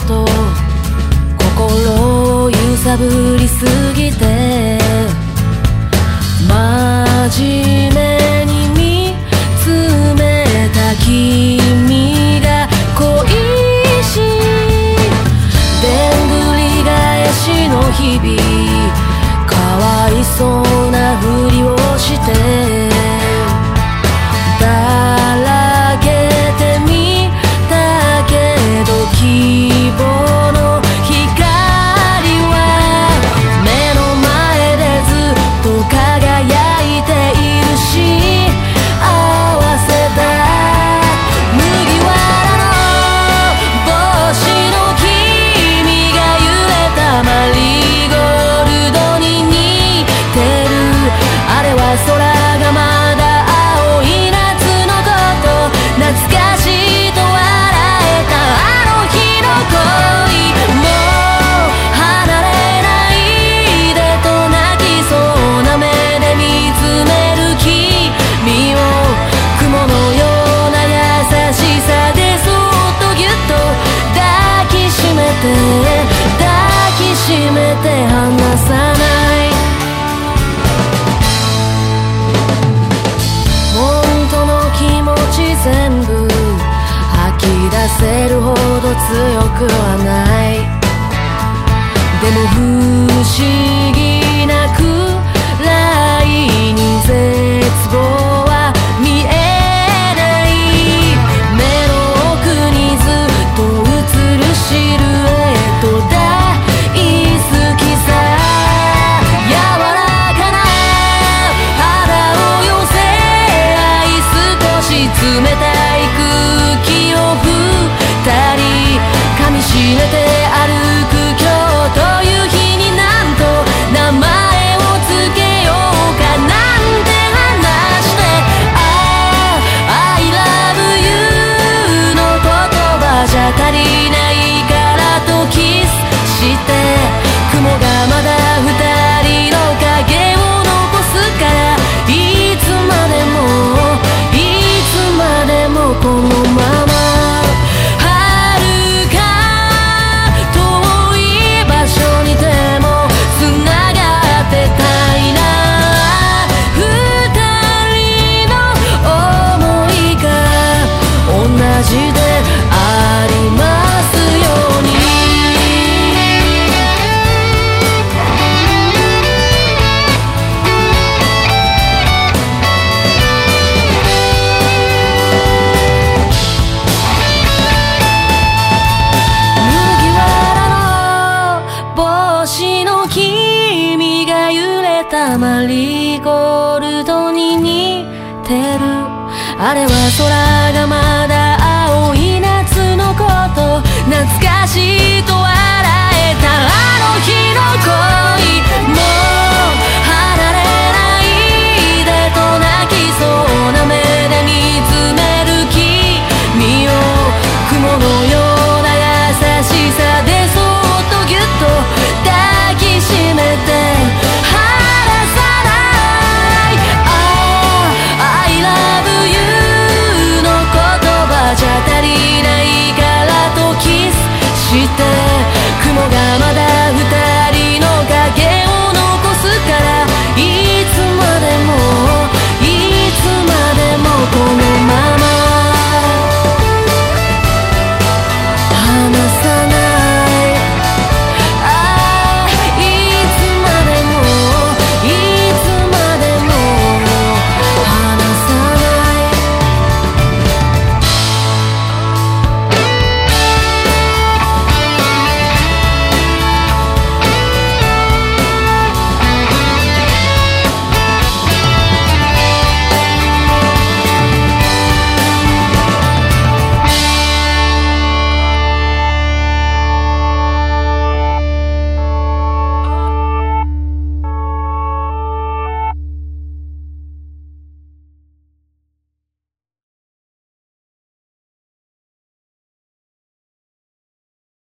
と心を揺さぶりすぎて真面目に見つめた君が恋しいでんぐり返しの日々かわいそうなふりをしてだらけてみたけど希望の光は目の前でずっと輝いているし合わせた麦わらの帽子の君が揺れたマリーゴールドに似てるあれは空がまだ青い夏のこと懐かしいと笑えたあの日の恋もう離れないでと泣きそうな目で見つめる君を雲のような優しさでそっとぎゅっと抱きしめて離さない本当の気持ち全部吐き出せるほど強くはないでも不思議なくらいに絶望は見えない目の奥にずっと映るシルエット大好きさ柔らかな肌を寄せ合い少し冷たい空気を二人噛みしめて歩く今日という日になんと名前をつけようかなんて話してI love you の言葉じゃ足りないからとキスして雲がまだ二人の影を残すからいつまでもいつまでもこのまま遥か遠い場所にでもつながってたいな二人の想いが同じでありますように麦わらの帽子の君が揺れたマリーゴールドに似てるあれは空がまだ青い夏のこと懐かしいと笑えたあの日の声